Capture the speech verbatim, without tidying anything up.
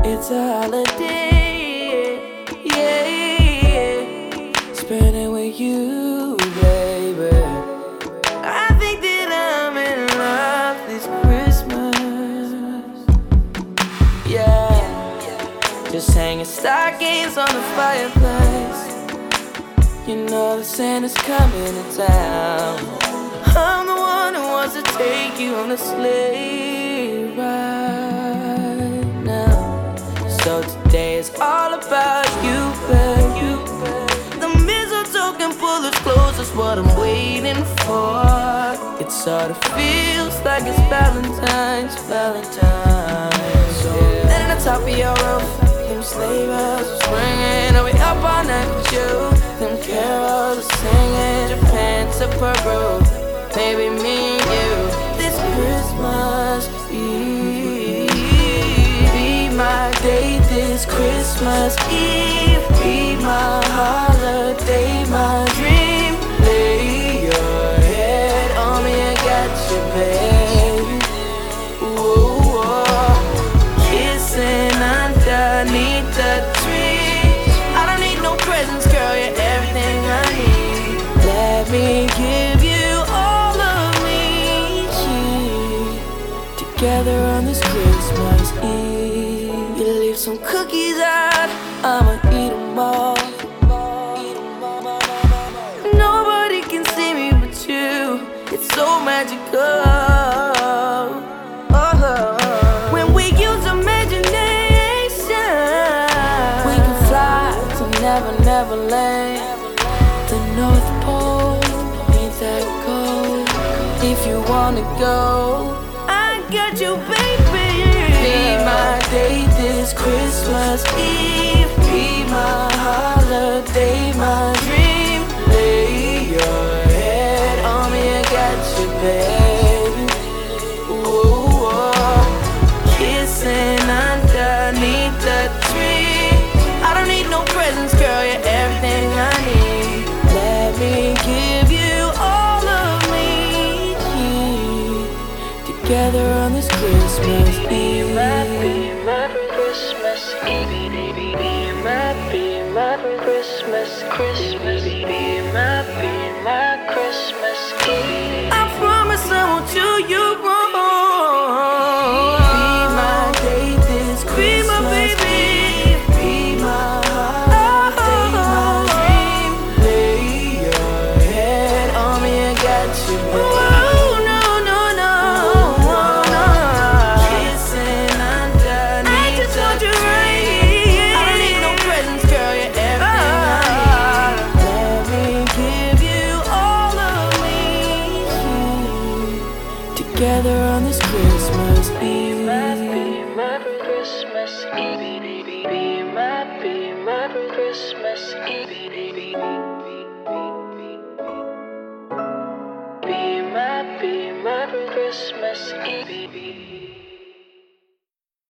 It's a holiday, yeah. Spending with you, baby. I think that I'm in love this Christmas, yeah. Just hanging stockings on the fireplace. You know that Santa's coming to town. I'm the one who wants to take you on a sleigh ride now. So today is all about you, babe. The mistletoe can pull us close, that's what I'm waiting for. It sort of feels like it's Valentine's, Valentine's. So yeah. At the top of your roof, them sleigh bells are ringing, and we up all night with you. Them carols are singing, Japan to Peru. Baby, me and you, this Christmas Eve. Be my date this Christmas Eve. Be my holiday, my dream. Lay your head on me, I got you, babe. Ooh, oh. Kissing underneath the tree. I don't need no presents, girl, you're everything I need. Let me give you together on this Christmas Eve. You leave some cookies out, I'ma eat them all. Nobody can see me but you, it's so magical. Oh, when we use imagination, we can fly to Never, Never Land. The North Pole, ain't that cold? If you wanna go, got you, baby. Be my date this Christmas Eve. Be my holiday, my dream. Lay your head on me, I got you, babe. Ooh, oh. Kissing underneath the tree. I don't need no presents, girl, you're everything I need. Let me give you all of me, together on this Christmas Eve. Be my, be my Christmas Eve. Be my, be my Christmas, Christmas. Be my, be my Christmas Eve. I promise I won't do you wrong. Be my date this Christmas. Be my baby. Be my holiday, my dream. Lay your head on me, I got you, babe. Together on this Christmas Eve. Be my, be my Christmas Eve. Be my, be my Christmas Eve. Be my, be my Christmas Eve.